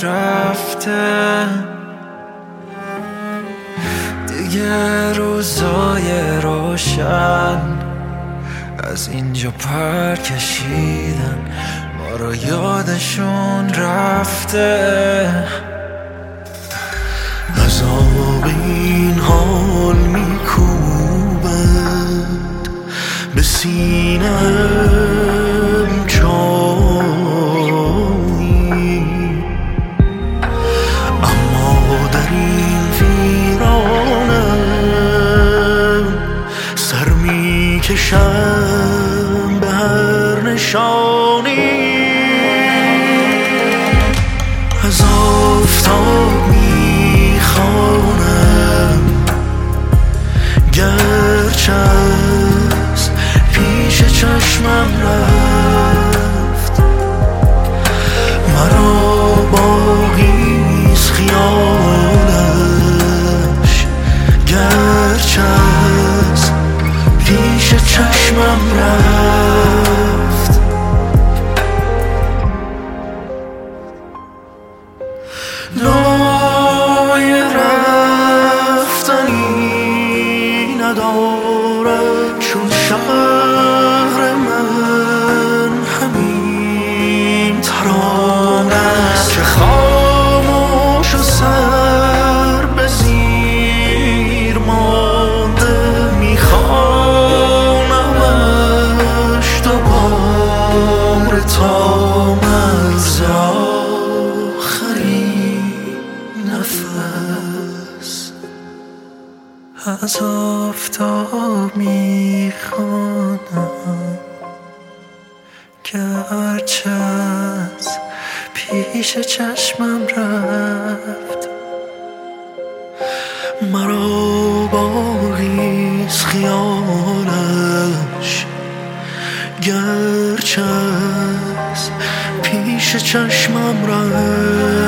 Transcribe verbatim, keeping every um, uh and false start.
رفته، دیگه روزای روشن از اینجا پر کشیدن، ما رو یادشون رفته. عذاب این حال میکوبد به سینه‌ام چایی، اما در این ویرانم سر میکشم به هر نشانی. از آفتاب میخوانم گرچه از پیش چشمم رفت، مرا باقیست خیالش گرچه از پیش چشمم رفت. نای رفتنی ندارد چون شهر من همین ترانه است که خاموش و سر به زیر مانده میخوانمش دوباره تا مرز آخرین نفس. از آفتاب میخوانم گرچه از پیش چشمم رفت، مرا باقیست خیالش گرچه از پیش چشمم رفت.